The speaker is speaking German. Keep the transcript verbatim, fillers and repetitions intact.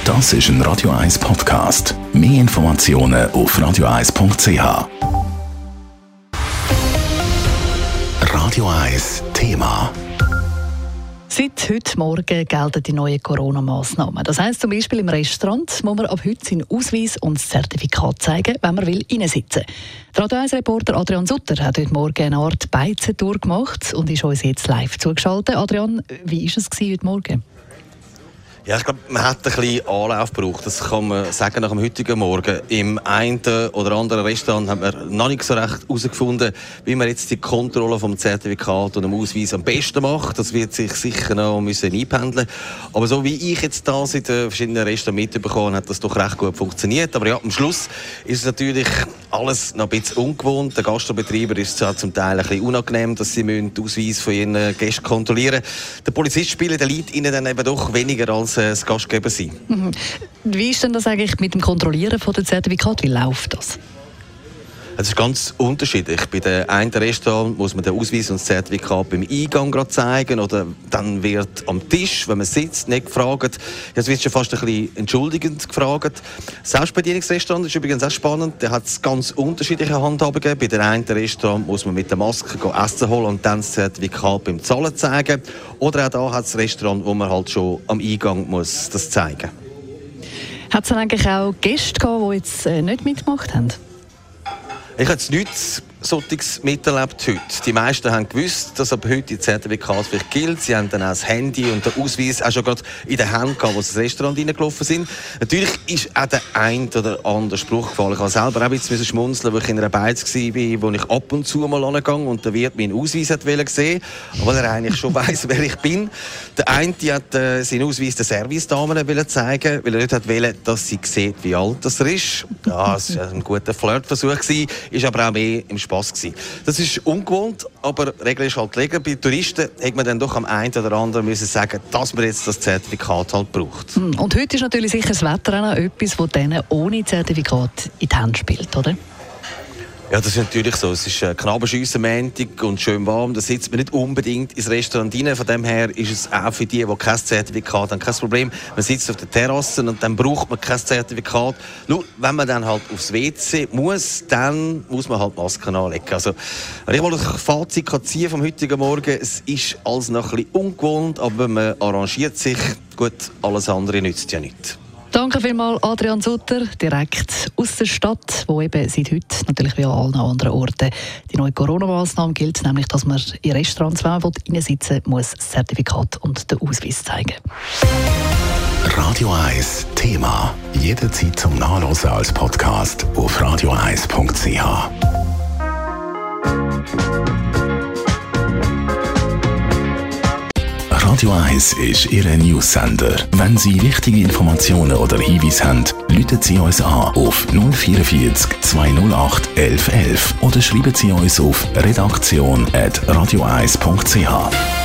Das ist ein Radio eins Podcast. Mehr Informationen auf radio eins punkt c h. Radio eins Thema. Seit heute Morgen gelten die neuen Corona-Massnahmen. Das heisst zum Beispiel im Restaurant muss man ab heute seinen Ausweis und das Zertifikat zeigen, wenn man will reinsitzen. Der Radio eins-Reporter Adrian Sutter hat heute Morgen eine Art Beizentour gemacht und ist uns jetzt live zugeschaltet. Adrian, wie war es heute Morgen? Ja, ich glaube, man hat ein bisschen Anlauf gebraucht. Das kann man sagen nach dem heutigen Morgen. Im einen oder anderen Restaurant hat man noch nicht so recht herausgefunden, wie man jetzt die Kontrolle vom Zertifikat und dem Ausweis am besten macht. Das wird sich sicher noch müssen einpendeln. Aber so wie ich jetzt da in den verschiedenen Restaurants mitbekommen habe, hat das doch recht gut funktioniert. Aber ja, am Schluss ist es natürlich alles noch ein bisschen ungewohnt. Der Gastrobetreiber ist zwar zum Teil ein bisschen unangenehm, dass sie den Ausweis von ihren Gästen kontrollieren müssen. Der Polizist spielt den Leuten ihnen dann eben doch weniger als das Gastgeber sein. Mhm. Wie ist denn das eigentlich mit dem Kontrollieren von dem Zertifikat? Wie läuft das? Es ist ganz unterschiedlich. Bei dem einen Restaurant muss man den Ausweis und das Zertifikat beim Eingang gerade zeigen oder dann wird am Tisch, wenn man sitzt, nicht gefragt. Jetzt wird schon fast ein bisschen entschuldigend gefragt. Das Selbstbedienungsrestaurant ist übrigens auch spannend. Da hat es ganz unterschiedliche Handhabungen. Bei dem einen Restaurant muss man mit der Maske Essen holen und dann das Zertifikat beim Zahlen zeigen. Oder auch da hat es ein Restaurant, wo man halt schon am Eingang muss das zeigen muss. Hat es eigentlich auch Gäste gehabt, die jetzt äh, nicht mitgemacht haben? Ich habe jetzt nichts solches miterlebt heute. Die meisten haben gewusst, dass ab heute die Zertifikat vielleicht gilt. Sie haben dann auch das Handy und den Ausweis auch schon gerade in den Händen gehabt, als sie ins Restaurant reingelaufen sind. Natürlich ist auch der ein oder andere Spruch gefallen. Ich habe selber auch ein bisschen schmunzeln, als ich in einer Beiz war, wo ich ab und zu mal angehe und der Wirt meinen Ausweis hat sehen, weil er eigentlich schon weiss, wer ich bin. Der eine hat äh, seinen Ausweis der Servicedamen zeigen, weil er nicht wollte, dass sie sieht, wie alt er ist. Ja, das war ein guter Flirtversuch, ist aber auch mehr im Spass gewesen. Das ist ungewohnt, aber die Regel ist halt gelegen. Bei Touristen hätte man dann doch am einen oder anderen müssen sagen, dass man jetzt das Zertifikat halt braucht. Und heute ist natürlich sicher das Wetter auch noch etwas, das denen ohne Zertifikat in die Hände spielt, oder? Ja, das ist natürlich so. Es ist Knabenschiessen Montag und schön warm. Da sitzt man nicht unbedingt ins Restaurant rein. Von dem her ist es auch für die, die kein Zertifikat haben, kein Problem. Man sitzt auf der Terrasse und dann braucht man kein Zertifikat. Nur, wenn man dann halt aufs W C muss, dann muss man halt Masken anlegen. Also, wenn ich mal ein Fazit ziehen vom heutigen Morgen, es ist alles noch ein bisschen ungewohnt, aber man arrangiert sich. Gut, alles andere nützt ja nichts. Danke vielmals, Adrian Sutter, direkt aus der Stadt, wo eben seit heute, natürlich wie an allen anderen Orten, die neue Corona-Massnahme gilt, nämlich, dass man in Restaurants, wenn man reinsitzen will, muss das Zertifikat und den Ausweis zeigen. Radio eins Thema. Jederzeit zum Nachlesen als Podcast auf radio eins punkt c h. Radio eins ist Ihr News-Sender. Wenn Sie wichtige Informationen oder Hinweise haben, rufen Sie uns an auf null vierundvierzig zweihundertacht elf elf oder schreiben Sie uns auf redaktion at radio eins punkt c h.